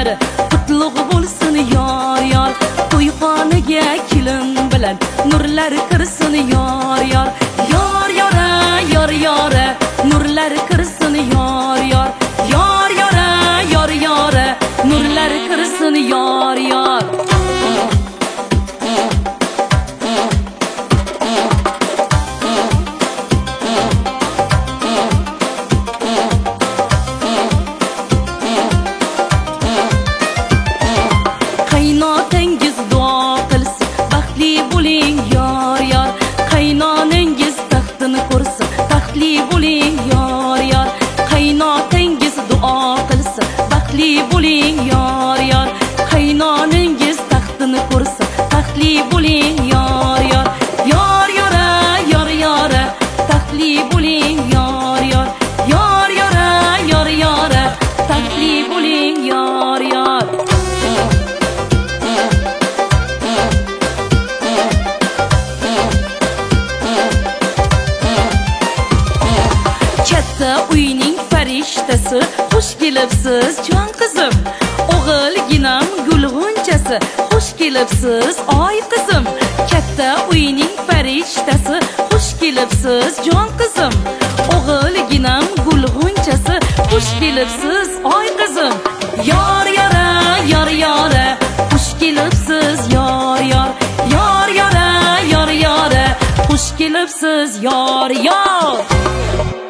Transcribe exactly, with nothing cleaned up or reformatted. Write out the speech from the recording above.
kunlari qutlug' bo'lsin yor yor. To'yxonaga kelin bilan nurlar kirsin yor yor. Yor yora yor yora nurlar kirsin yor yor. Yor yora yor yora nurlar kirsin yor yor. Qaynotangiz duo qilsin, baxtli bo'ling yor yor. Qaynonangiz taxtini ko'rsin, taxtli bo'ling yor yor. Qaynotangiz duo qilsin, baxtli bo'ling yor yor. Qaynonangiz taxtini ko'rsin, taxtli bo'ling yor yor. Yor yora yor yora taxtli bo'ling yor yor. Yor yora yor yora taxtli bo'ling yor yor. Katta uyning farishtasi, xush kelibsiz jon qizim. O'g'ilginam gulg'unchasi, xush kelibsiz oy qizim. Katta uyning farishtasi, xush kelibsiz jon qizim. O'g'ilginam gulg'unchasi, xush kelibsiz oy qizim. Yor yora yor yora xush kelibsiz yor yor. Yor yora yor yora xush kelibsiz yor yor.